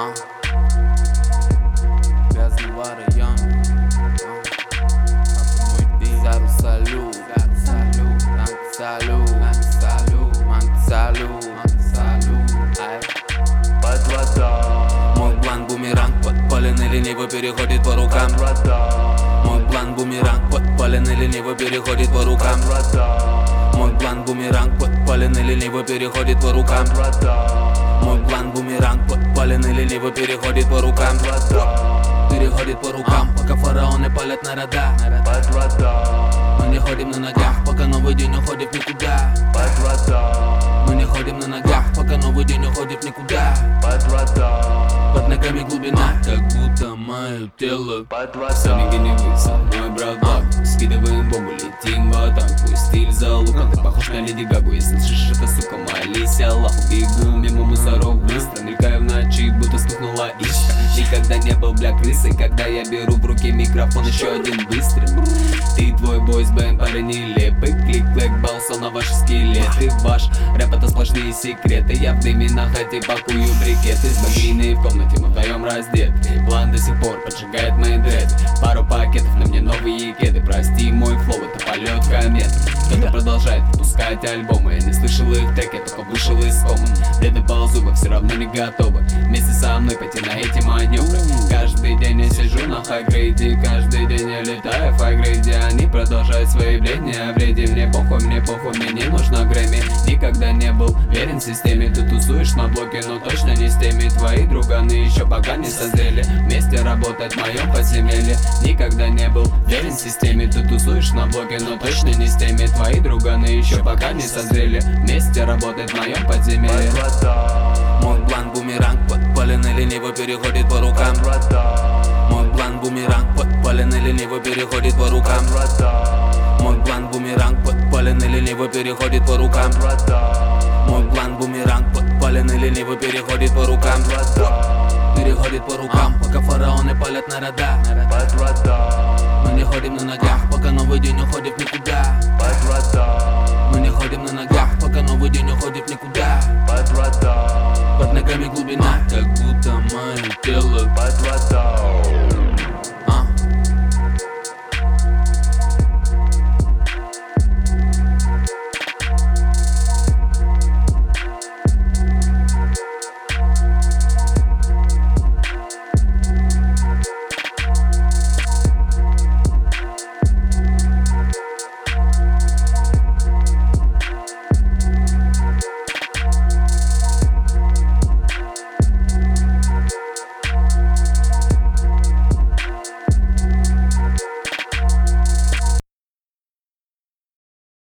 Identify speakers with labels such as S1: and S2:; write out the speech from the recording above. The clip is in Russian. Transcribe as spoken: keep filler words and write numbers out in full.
S1: а? Грязного района, Зару салют, салют, салют, салют, ай.
S2: Под вода,
S1: Мой план бумеранг подпален и лениво переходит по рукам. Мой план бумеранг подпален и лениво переходит по рукам. Мой план бумеранг подпален и лениво переходит по рукам. Мой план бумеранг подпален и лениво переходит по рукам. Переходит по рукам, пока фараоны палят на радар.
S2: под вода,
S1: Мы не ходим на ногах, пока новый день уходит в никуда.
S2: под вода,
S1: Мы не ходим на ногах, пока новый день уходит в никуда.
S2: под вода,
S1: Под ногами глубина, как будто мое тело.
S2: под
S3: Сами
S2: вода,
S3: гневы, со мной братан. Скидываем бомбу, летим в атаку. Стиль за луком, ты похож на Леди Гагу. Если слышишь это, сука, молись Аллаху. Бегу мимо мусоров быстро, мелькаю в ночи, будто стукнула искра. Никогда не был, бля, крысой, когда я беру в руки микрофон, еще один выстрел. Ты твой бойс бэм, парень нелепый. Клик-клэк, балсал на ваши скелеты. Ваш рэп это сплошные секреты. Я в дыме на хате пакую брикеты. С богиней в комнате мы вдвоем раздеты. План до сих пор поджигает мои дреды. Пару пакетов, на мне новые кеды. Прости, мой флоу, это полет комет. Кто-то продолжает выпускать альбомы. Я не слышал их треки, только вышел из комы. Деды ползубы все равно не готовы вместе со мной пойти на эти маневры. Каждый день я сижу на хайгрейде, каждый день я летаю в хайгрейде. Они продолжают свои бредни о вреде. Мне похуй, мне похуй, мне не нужно Грэмми. Никогда не был верен системе. Ты тусуешь на блоке, но точно не с теми. Твои друганы еще пока не созрели вместе работать в моем подземелье. Никогда не был верен системе. Ты тусуешь на блоке, но точно не с теми. Твои друганы еще пока не созрели вместе работать в моем подземелье.
S2: под вода,
S1: Мой план бумеранг подпален и лениво переходит по рукам.
S2: под вода,
S1: Мой план бумеранг подпален и лениво переходит по рукам.
S2: под вода,
S1: Мой план бумеранг подпален и лениво переходит по рукам.
S2: под вода,
S1: Мой план бумеранг подпален и лениво переходит по рукам. Переходит по рукам, пока фараоны палят на радар.
S2: под вода,
S1: Мы не ходим на ногах, пока новый день уходит в никуда.
S2: под вода,
S1: Мы не ходим на ногах,